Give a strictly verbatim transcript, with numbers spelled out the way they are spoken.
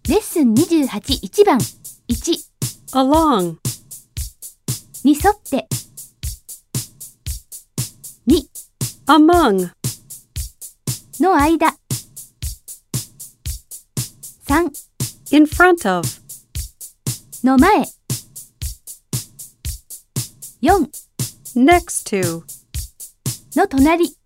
レッスンにじゅうはち、いちばん。いち、 along, に沿って。に、 among, の間。さん、 in front of, の前。よん、 next to, の隣。